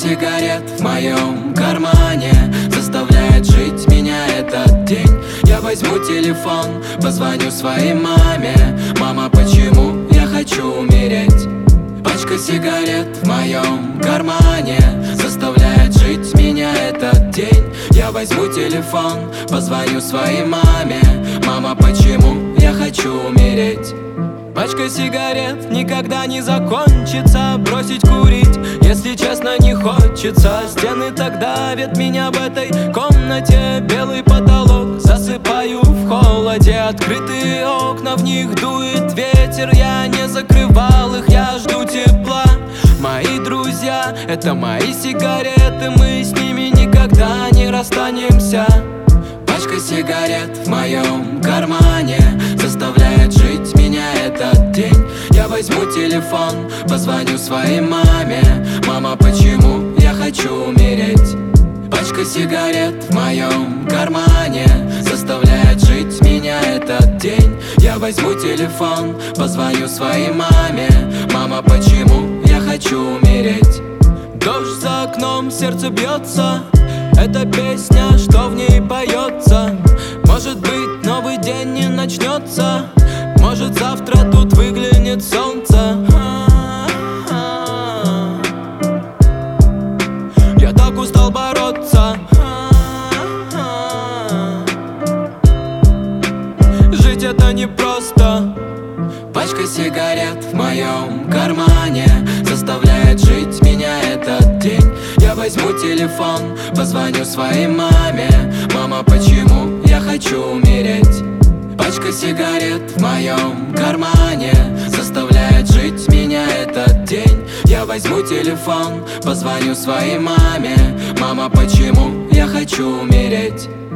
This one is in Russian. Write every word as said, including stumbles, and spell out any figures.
сигарет в моем кармане заставляет жить меня этот день. Я возьму телефон, позвоню своей маме: мама, почему я хочу умереть? Пачка сигарет в моем кармане заставляет жить меня этот день. Я возьму телефон, позвоню своей маме: мама, почему я хочу умереть? Пачка сигарет никогда не закончится. Бросить курить, если честно, не хочется. Стены так давят меня в этой комнате. Белый потолок, засыпаю в холоде. Открытые окна, в них дует ветер. Я не закрывал их, я жду тепла. Мои друзья — это мои сигареты. Мы с ними никогда не расстанемся. Пачка сигарет в моем кармане заставляет жить меня этот день. Я возьму телефон, позвоню своей маме: мама, почему я хочу умереть? Пачка сигарет в моем кармане заставляет жить меня этот день. Я возьму телефон, позвоню своей маме: мама, почему я хочу умереть? Дождь за окном, сердце бьется. Это песня, что в ней поется. Может быть, новый день не начнется. Может, завтра тут выглянет солнце. Я так устал бороться. Жить это непросто. Пачка сигарет в моем кармане заставляет жить меня этот день. Я возьму телефон, позвоню своей маме: мама, почему я хочу умереть? Пачка сигарет в моем кармане заставляет жить меня этот день. Я возьму телефон, позвоню своей маме: мама, почему я хочу умереть?